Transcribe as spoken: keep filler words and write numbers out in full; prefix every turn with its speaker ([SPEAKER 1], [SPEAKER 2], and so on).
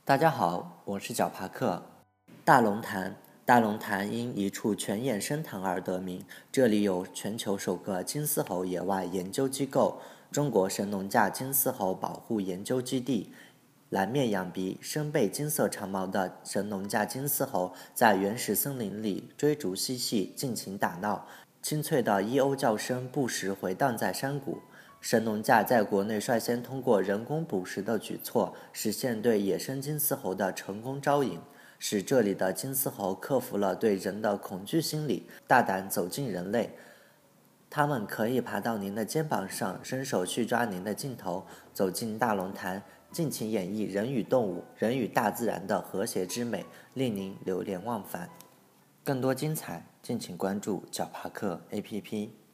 [SPEAKER 1] 大家好，我是小帕克。大龙潭，大龙潭因一处泉眼深潭而得名。这里有全球首个金丝猴野外研究机构——中国神农架金丝猴保护研究基地。蓝面仰鼻、身背金色长毛的神农架金丝猴在原始森林里追逐嬉戏，尽情打闹，清脆的伊鸥叫声不时回荡在山谷。神农架在国内率先通过人工捕食的举措，实现对野生金丝猴的成功招引，使这里的金丝猴克服了对人的恐惧心理，大胆走进人类。它们可以爬到您的肩膀上，伸手去抓您的镜头，走进大龙潭，尽情演绎人与动物、人与大自然的和谐之美，令您流连忘返。更多精彩，敬请关注小帕克 A P P。